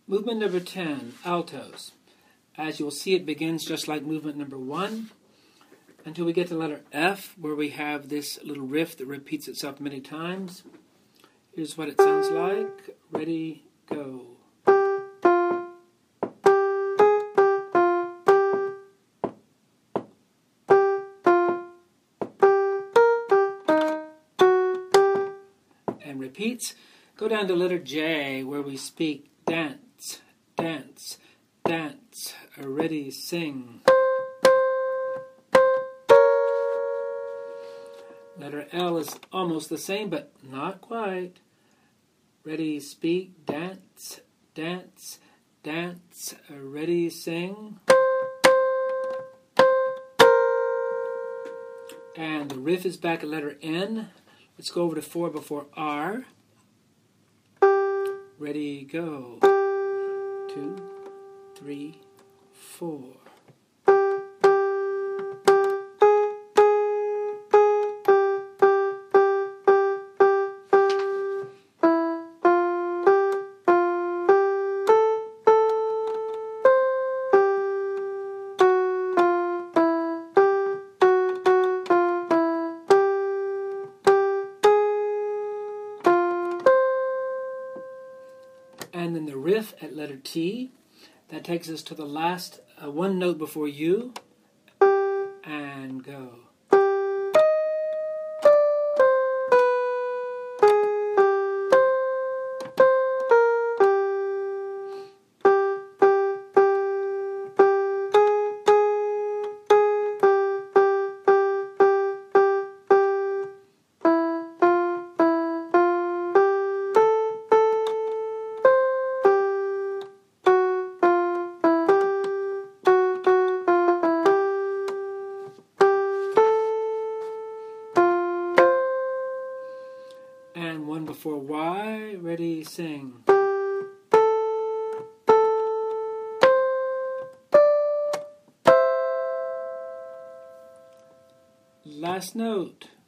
Movement number 10, altos. As you'll see, it begins just like movement number 1 until we get to the letter F, where we have this little riff that repeats itself many times. Here's what it sounds like. Ready, go. And repeats. Go down to letter J, where we speak dance, dance, dance. Ready, sing. Letter L is almost the same, but not quite. Ready, speak, dance, dance, dance. Ready, sing. And the riff is back at letter N. Let's go over to 4 before R. Ready, go. 2, 3, 4. And then the riff at letter T, that takes us to the last one note before U, and go. And one before Y, ready, sing. Last note.